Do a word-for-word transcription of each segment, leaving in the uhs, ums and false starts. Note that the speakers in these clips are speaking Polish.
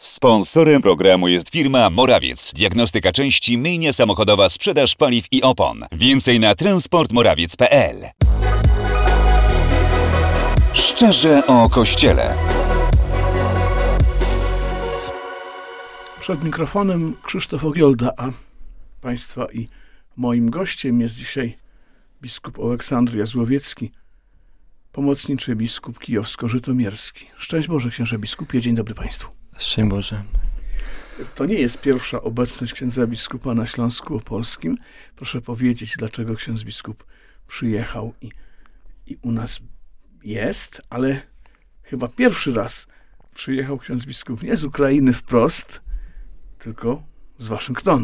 Sponsorem programu jest firma Morawiec. Diagnostyka części, myjnia samochodowa, sprzedaż paliw i opon. Więcej na transport morawiec kropka p l. Szczerze o Kościele. Przed mikrofonem Krzysztof Ogiolda, a Państwa i moim gościem jest dzisiaj biskup Oleksandr Jazłowiecki, pomocniczy biskup kijowsko-żytomierski. Szczęść Boże, księże biskupie, dzień dobry Państwu. Szczęść Boże. To nie jest pierwsza obecność księdza biskupa na Śląsku Opolskim. Proszę powiedzieć, dlaczego ksiądz biskup przyjechał i, i u nas jest, ale chyba pierwszy raz przyjechał ksiądz biskup nie z Ukrainy wprost, tylko z Waszyngtonu.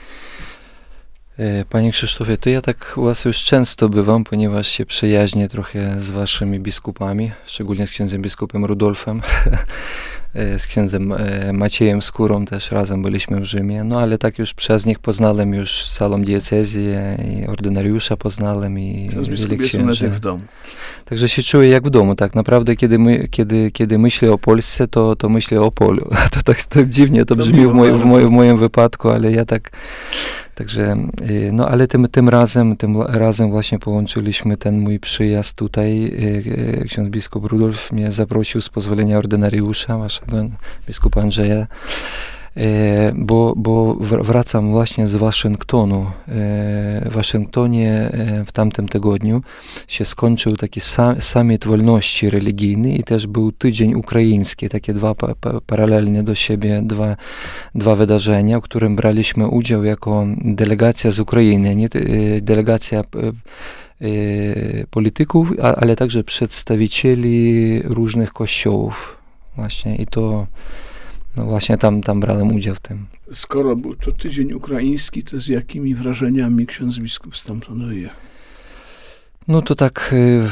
Panie Krzysztofie, to ja tak u was już często bywam, ponieważ się przyjaźnię trochę z waszymi biskupami, szczególnie z księdzem biskupem Rudolfem, z księdzem Maciejem Skórą też razem byliśmy w Rzymie, no ale tak już przez nich poznałem już całą diecezję i ordynariusza poznałem i wiele księży. W domu. Także się czuję jak w domu, tak naprawdę kiedy, my, kiedy, kiedy myślę o Polsce, to, to myślę o Opolu. To tak, tak dziwnie to brzmi to w, moj, w, moj, w moim wypadku, ale ja tak... Także, no ale tym, tym razem, tym razem właśnie połączyliśmy ten mój przyjazd tutaj. Ksiądz biskup Rudolf mnie zaprosił z pozwolenia ordynariusza, waszego biskupa Andrzeja, bo, bo wracam właśnie z Waszyngtonu. W Waszyngtonie w tamtym tygodniu się skończył taki summit wolności religijnej i też był tydzień ukraiński, takie dwa pa, pa, paralelnie do siebie, dwa, dwa wydarzenia, w którym braliśmy udział jako delegacja z Ukrainy, nie, delegacja polityków, ale także przedstawicieli różnych kościołów właśnie i to no właśnie tam, tam brałem udział w tym. Skoro był to tydzień ukraiński, to z jakimi wrażeniami ksiądz biskup stamtąd wyjechał? No to tak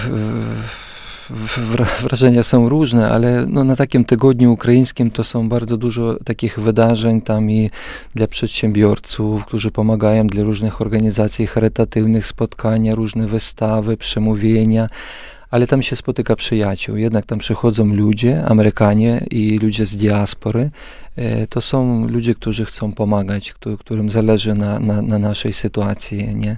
wrażenia są różne, ale no na takim tygodniu ukraińskim to są bardzo dużo takich wydarzeń tam i dla przedsiębiorców, którzy pomagają, dla różnych organizacji charytatywnych, spotkania, różne wystawy, przemówienia, ale tam się spotyka przyjaciół. Jednak tam przychodzą ludzie, Amerykanie i ludzie z diaspory. To są ludzie, którzy chcą pomagać, którym zależy na, na, na naszej sytuacji, nie?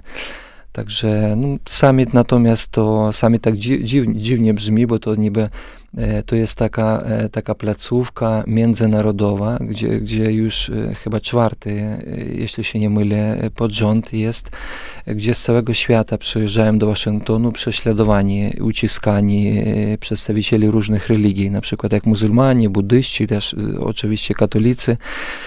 Także no, summit natomiast to summit tak dziwnie, dziwnie brzmi, bo to niby e, to jest taka, e, taka placówka międzynarodowa, gdzie, gdzie już e, chyba czwarty, e, jeśli się nie mylę, pod rząd jest, gdzie z całego świata przyjeżdżają do Waszyngtonu prześladowani, uciskani e, przedstawicieli różnych religii, na przykład jak muzułmanie, buddyści, też e, oczywiście katolicy.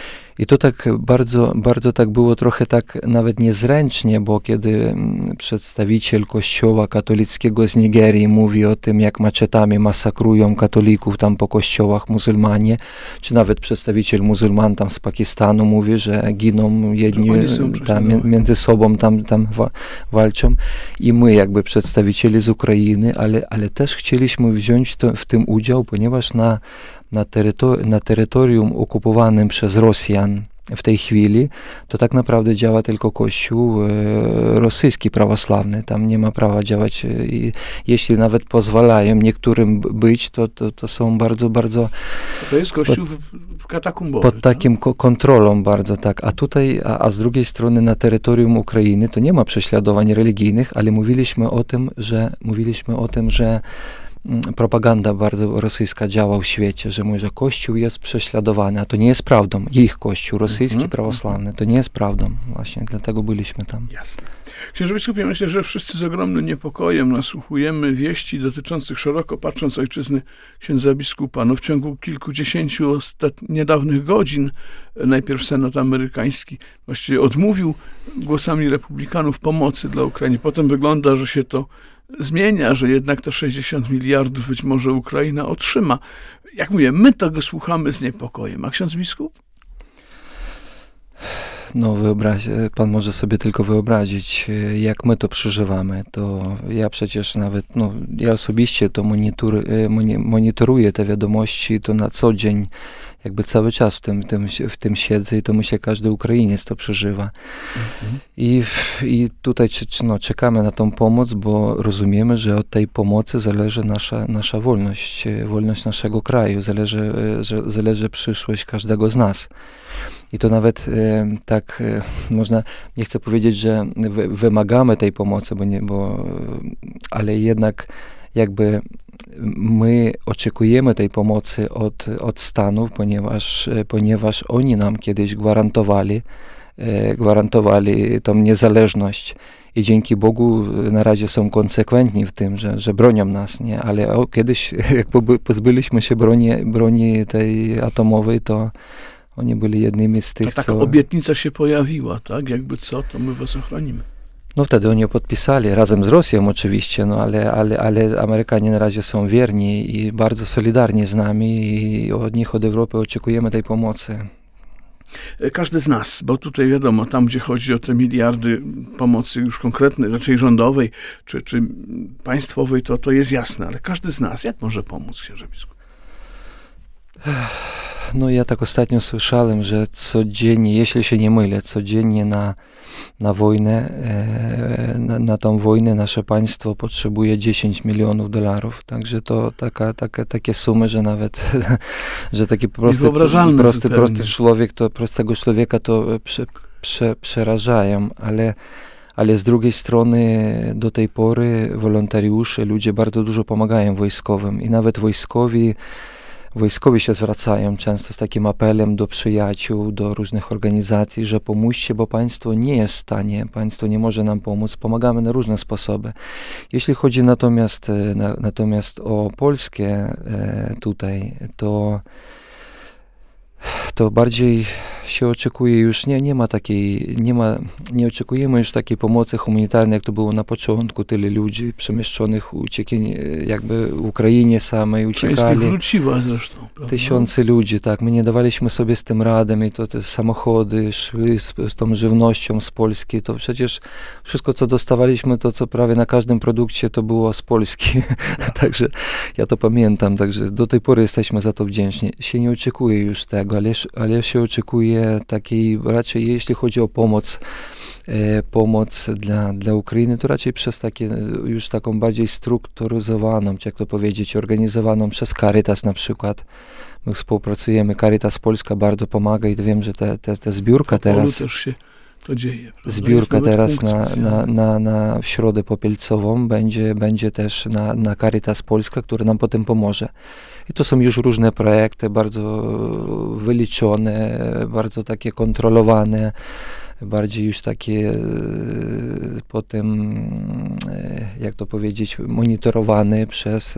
I to tak bardzo, bardzo tak było trochę tak nawet niezręcznie, bo kiedy przedstawiciel kościoła katolickiego z Nigerii mówi o tym, jak maczetami masakrują katolików tam po kościołach muzułmanie, czy nawet przedstawiciel muzułman tam z Pakistanu mówi, że giną jedni tam, między sobą tam, tam wa- walczą i my jakby przedstawicieli z Ukrainy, ale, ale też chcieliśmy wziąć to, w tym udział, ponieważ na Na, terytor- na terytorium okupowanym przez Rosjan w tej chwili, to tak naprawdę działa tylko Kościół e, rosyjski prawosławny. Tam nie ma prawa działać. E, i jeśli nawet pozwalają niektórym być, to, to, to są bardzo, bardzo... To jest Kościół pod, w katakumbowy. Pod takim ko- kontrolą bardzo, tak. A tutaj, a, a z drugiej strony na terytorium Ukrainy to nie ma prześladowań religijnych, ale mówiliśmy o tym, że mówiliśmy o tym, że propaganda bardzo rosyjska działa w świecie, że mówi, że Kościół jest prześladowany, a to nie jest prawdą. Ich Kościół rosyjski, mm-hmm. prawosławny, to nie jest prawdą. Właśnie dlatego byliśmy tam. Jasne. Księże biskupie, myślę, że wszyscy z ogromnym niepokojem nasłuchujemy wieści dotyczących, szeroko patrząc, ojczyzny księdza biskupa. No w ciągu kilkudziesięciu ostat... niedawnych godzin najpierw Senat amerykański właściwie odmówił głosami republikanów pomocy dla Ukrainy. Potem wygląda, że się to zmienia, że jednak te sześćdziesiąt miliardów być może Ukraina otrzyma. Jak mówię, my tego słuchamy z niepokojem. A ksiądz biskup? No wyobraź, pan może sobie tylko wyobrazić, jak my to przeżywamy. To ja przecież nawet, no ja osobiście to monitor, monitoruję te wiadomości, to na co dzień jakby cały czas w tym, tym, w tym siedzę i to myślę, każdy Ukrainiec to przeżywa. Mhm. I, I tutaj no, czekamy na tą pomoc, bo rozumiemy, że od tej pomocy zależy nasza, nasza wolność, wolność naszego kraju, zależy, że, zależy przyszłość każdego z nas. I to nawet e, tak e, można, nie chcę powiedzieć, że wy, wymagamy tej pomocy, bo nie, bo, ale jednak jakby my oczekujemy tej pomocy od, od Stanów, ponieważ, ponieważ oni nam kiedyś gwarantowali, e, gwarantowali tą niezależność. I dzięki Bogu na razie są konsekwentni w tym, że, że bronią nas, nie? Ale o, kiedyś jakby pozbyliśmy się broni, broni tej atomowej, to oni byli jednymi z tych, to taka co... obietnica się pojawiła, tak? Jakby co, to my was ochronimy. No wtedy oni podpisali, razem z Rosją oczywiście, no ale, ale, ale Amerykanie na razie są wierni i bardzo solidarni z nami i od nich, od Europy oczekujemy tej pomocy. Każdy z nas, bo tutaj wiadomo, tam gdzie chodzi o te miliardy pomocy już konkretnej, raczej rządowej czy, czy państwowej, to, to jest jasne, ale każdy z nas, jak może pomóc, księże biskup? No ja tak ostatnio słyszałem, że codziennie, jeśli się nie mylę, codziennie na, na wojnę, na, na tą wojnę nasze państwo potrzebuje dziesięć milionów dolarów. Także to taka, taka, takie sumy, że nawet, że taki prosty, prosty, prosty człowiek, to prostego człowieka to prze, prze, przerażają, ale ale z drugiej strony do tej pory wolontariusze, ludzie bardzo dużo pomagają wojskowym i nawet wojskowi Wojskowi się zwracają często z takim apelem do przyjaciół, do różnych organizacji, że pomóżcie, bo państwo nie jest w stanie, państwo nie może nam pomóc. Pomagamy na różne sposoby. Jeśli chodzi natomiast, na, natomiast o Polskę tutaj, to to bardziej się oczekuje już, nie, nie ma takiej, nie ma, nie oczekujemy już takiej pomocy humanitarnej, jak to było na początku, tyle ludzi przemieszczonych, uciekli, jakby w Ukrainie samej uciekali. Wróciła zresztą, prawda? Tysiące ludzi, tak, my nie dawaliśmy sobie z tym radę i to te samochody szły z, z tą żywnością z Polski, to przecież wszystko, co dostawaliśmy, to co prawie na każdym produkcie, to było z Polski, także ja to pamiętam, także do tej pory jesteśmy za to wdzięczni. Się nie oczekuje już tego, ale, ale się oczekuje takiej, raczej jeśli chodzi o pomoc, e, pomoc dla, dla Ukrainy, to raczej przez takie już taką bardziej strukturyzowaną, czy jak to powiedzieć, organizowaną przez Caritas na przykład. My współpracujemy, Caritas Polska bardzo pomaga i wiem, że ta, ta, ta zbiórka w Opolu teraz... też się to dzieje. Prawda? Zbiórka teraz na, na, na, na Środę Popielcową będzie, będzie też na, na Caritas Polska, który nam potem pomoże. I to są już różne projekty, bardzo wyliczone, bardzo takie kontrolowane, bardziej już takie potem, jak to powiedzieć, monitorowane przez...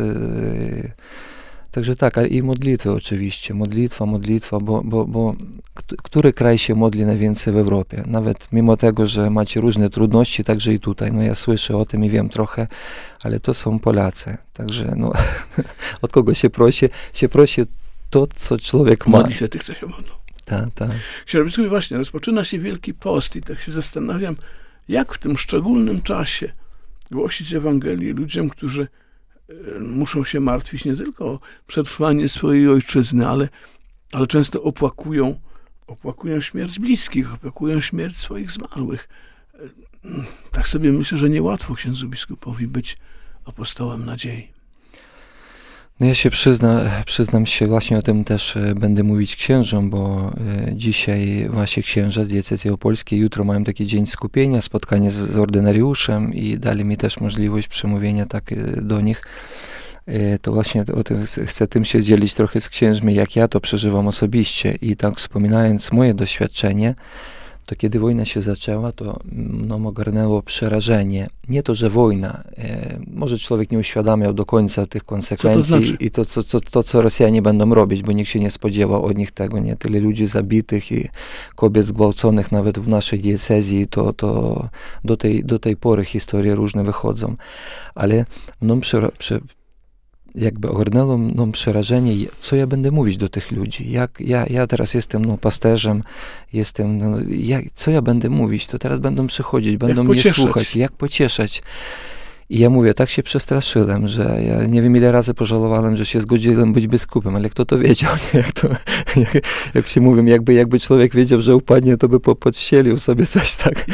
Także tak, ale i modlitwy oczywiście, modlitwa, modlitwa, bo, bo, bo który kraj się modli najwięcej w Europie? Nawet mimo tego, że macie różne trudności, także i tutaj, no ja słyszę o tym i wiem trochę, ale to są Polacy, także no, od kogo się prosi? Się prosi to, co człowiek ma. Modli się tych, co się modlą. Tak, tak. Księże biskup, właśnie, rozpoczyna się Wielki Post i tak się zastanawiam, jak w tym szczególnym czasie głosić Ewangelię ludziom, którzy muszą się martwić nie tylko o przetrwanie swojej ojczyzny, ale, ale często opłakują, opłakują śmierć bliskich, opłakują śmierć swoich zmarłych. Tak sobie myślę, że niełatwo księdzu biskupowi być apostołem nadziei. No ja się przyznam, przyznam się, właśnie o tym też będę mówić księżom, bo dzisiaj właśnie księża z diecezji opolskiej jutro mają taki dzień skupienia, spotkanie z, z ordynariuszem i dali mi też możliwość przemówienia tak do nich. To właśnie o tym, chcę tym się dzielić trochę z księżmi, jak ja to przeżywam osobiście i tak wspominając moje doświadczenie, to kiedy wojna się zaczęła, to no, ogarnęło przerażenie. Nie to, że wojna. E, może człowiek nie uświadamiał do końca tych konsekwencji co to znaczy? i to co, co, to, co Rosjanie będą robić, bo nikt się nie spodziewał od nich tego. Nie tyle ludzi zabitych i kobiet zgwałconych nawet w naszej diecezji, to, to do, tej, do tej pory historie różne wychodzą. Ale no, prze, prze, jakby ogarnęło mną przerażenie, co ja będę mówić do tych ludzi. Jak ja, ja teraz jestem no, pasterzem, jestem, no, jak, co ja będę mówić, to teraz będą przychodzić, będą mnie słuchać, jak pocieszać. I ja mówię, tak się przestraszyłem, że ja nie wiem ile razy pożałowałem, że się zgodziłem być biskupem, ale kto to wiedział, nie? Jak, to, jak, jak się mówią, jakby, jakby człowiek wiedział, że upadnie, to by po, podścielił sobie coś tak,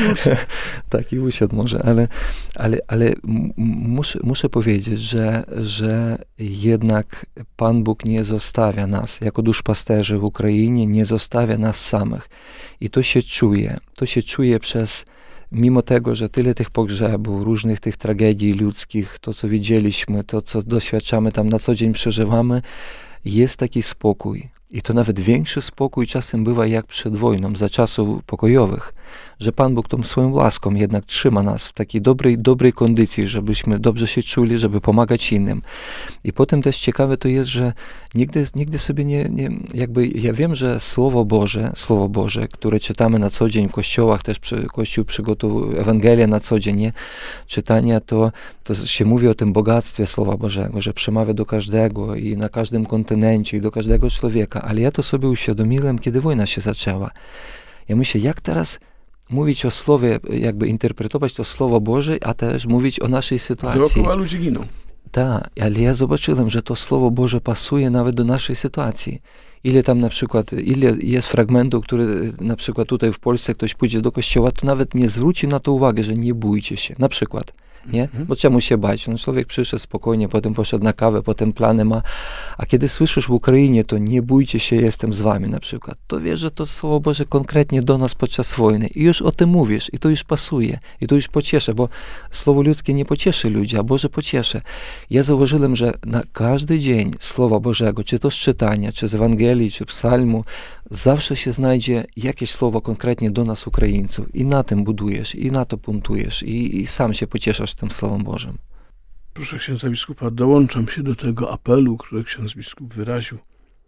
tak i usiadł może, ale, ale, ale muszę, muszę powiedzieć, że, że jednak Pan Bóg nie zostawia nas, jako duszpasterzy w Ukrainie, nie zostawia nas samych. I to się czuje, to się czuje przez mimo tego, że tyle tych pogrzebów, różnych tych tragedii ludzkich, to co widzieliśmy, to co doświadczamy tam na co dzień przeżywamy, jest taki spokój. I to nawet większy spokój czasem bywa jak przed wojną, za czasów pokojowych, że Pan Bóg tą swoją łaską jednak trzyma nas w takiej dobrej, dobrej kondycji, żebyśmy dobrze się czuli, żeby pomagać innym. I potem też ciekawe to jest, że nigdy, nigdy sobie nie, nie, jakby, ja wiem, że Słowo Boże, Słowo Boże, które czytamy na co dzień w kościołach, też przy, Kościół przygotowuje Ewangelię na co dzień, nie? Czytania, to, to się mówi o tym bogactwie Słowa Bożego, że przemawia do każdego i na każdym kontynencie i do każdego człowieka, ale ja to sobie uświadomiłem, kiedy wojna się zaczęła. Ja myślę, jak teraz mówić o słowie, jakby interpretować to Słowo Boże, a też mówić o naszej sytuacji. Dookoła ludzie giną. Tak, ale ja zobaczyłem, że to Słowo Boże pasuje nawet do naszej sytuacji. Ile tam na przykład, ile jest fragmentów, które na przykład tutaj w Polsce ktoś pójdzie do kościoła, to nawet nie zwróci na to uwagę, że nie bójcie się, na przykład. Nie? Bo czemu się bać? No człowiek przyszedł spokojnie, potem poszedł na kawę, potem plany ma. A kiedy słyszysz w Ukrainie, to nie bójcie się, jestem z wami na przykład. To wiesz, że to Słowo Boże konkretnie do nas podczas wojny. I już o tym mówisz. I to już pasuje. I to już pocieszy, bo Słowo ludzkie nie pocieszy ludzi, a Boże pocieszy. Ja zauważyłem, że na każdy dzień Słowa Bożego, czy to z czytania, czy z Ewangelii, czy psalmu, zawsze się znajdzie jakieś słowo konkretnie do nas, Ukraińców. I na tym budujesz, i na to puntujesz, i, i sam się pocieszasz tym Słowem Bożym. Proszę księdza biskupa, dołączam się do tego apelu, który ksiądz biskup wyraził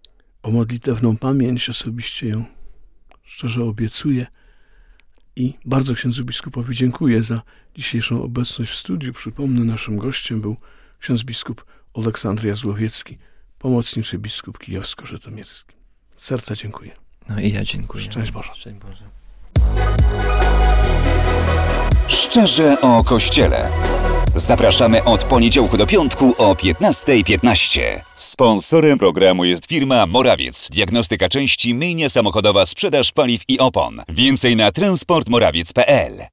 o modlitewną pamięć, osobiście ją szczerze obiecuję i bardzo księdzu biskupowi dziękuję za dzisiejszą obecność w studiu. Przypomnę, naszym gościem był ksiądz biskup Oleksandr Jazłowiecki, pomocniczy biskup kijowsko-żytomierski. Z serca dziękuję. No i ja dziękuję. Szczęść Boże. Szczęść Boże. Szczerze o Kościele. Zapraszamy od poniedziałku do piątku o piętnasta piętnaście. Sponsorem programu jest firma Morawiec. Diagnostyka części, myjnia samochodowa, sprzedaż paliw i opon. Więcej na transport morawiec kropka p l.